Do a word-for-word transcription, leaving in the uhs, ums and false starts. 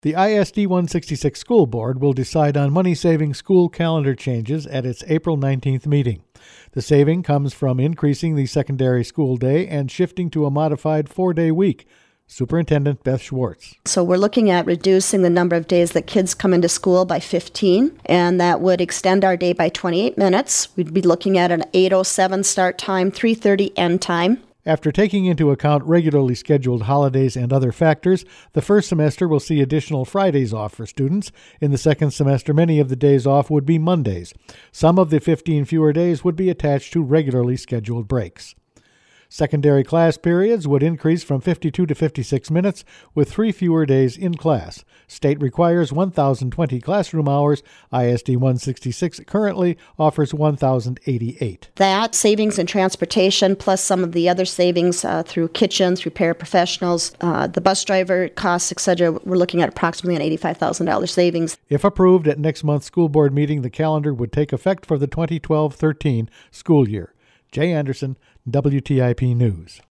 The I S D one sixty-six School Board will decide on money-saving school calendar changes at its April nineteenth meeting. The saving comes from increasing the secondary school day and shifting to a modified four-day week. Superintendent Beth Schwartz. So we're looking at reducing the number of days that kids come into school by fifteen, and that would extend our day by twenty-eight minutes. We'd be looking at an eight oh seven start time, three thirty end time. After taking into account regularly scheduled holidays and other factors, the first semester will see additional Fridays off for students. In the second semester, many of the days off would be Mondays. Some of the fifteen fewer days would be attached to regularly scheduled breaks. Secondary class periods would increase from fifty-two to fifty-six minutes, with three fewer days in class. State requires one thousand twenty classroom hours. I S D one sixty-six currently offers one thousand eighty-eight. That savings in transportation, plus some of the other savings uh, through kitchens, through paraprofessionals, uh, the bus driver costs, et cetera, we're looking at approximately an eighty-five thousand dollars savings. If approved at next month's school board meeting, the calendar would take effect for the twenty twelve thirteen school year. Jay Anderson, W T I P News.